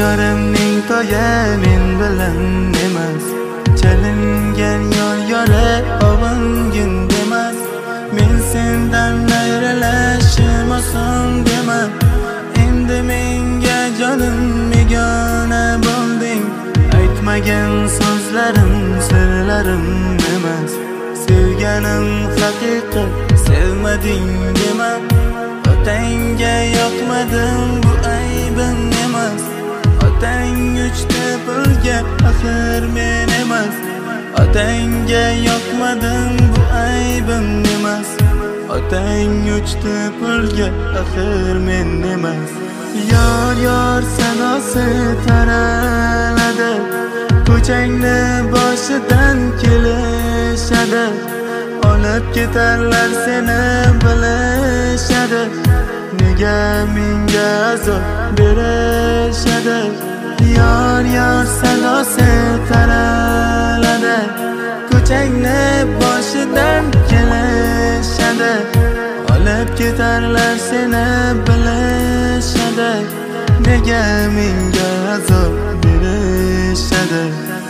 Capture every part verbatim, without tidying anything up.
yorimning to'yi men bilan emas, chalingan yor yori ovungin demas. Men sendan ayrılashim oson dema, endi menga jonim begona bo'lding. Aytmagan so'zlarim sirlarim emas, sevganim haqiqat sevmading dema. Otangga yoqmadim bu aybim emas, otang uchta pulga axir men emas. Otangga yoqmadim bu aybim emas, otang uchta pulga axir men emas. Yor yor sanosi taraladi, ko'changni boshidan kelishadi. Olib ketarlar seni bilishadi, nega menga azob berishadi. Yor yor sanosi taraladi, ko'changni boshidan kelishadi. Olib ketarlar seni bilishadi, nega menga azob berishadi.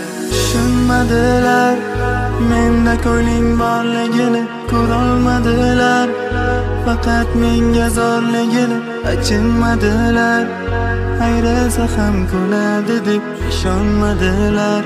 Tushunmadilar menda ko'ngling borligini, ko'rolmadilar faqat menga zorligini. Achinmadilar ayrilsa ham ko'nadi deb ishonmadilar,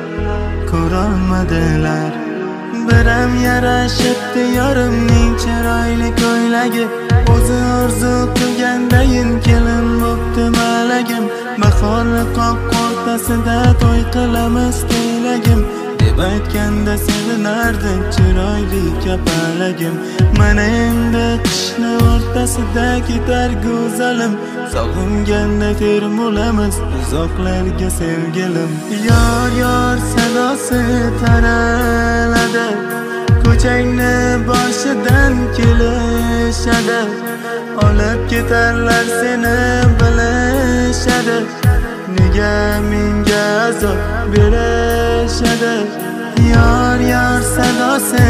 ko'rolmadilar. Biram yarashibdi yorimning chiroyli ko'ylagi, o'zi orzu qilgandayin kelin bo'pti malagim. Bahorni qoq o'rtasida to'y qilamiz tilagim, deb aytganda sevinardi chiroyli kapalagim. Mana endi qishni o'rtasida ketar go'zalim, sog'inganda termulamiz uzoqlarga sevgilim. Yor yor sanosi taraladi, ko'changni boshidan kelishadi. Olib ketarlar seni bilishadi, nega menga azob berishadi. Yor yor sanosi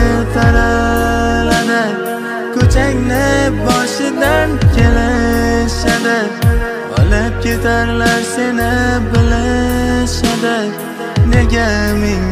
taraladi, ko'changni boshidan kelishadi. Olib ketarlar seni bilishadi, nega menga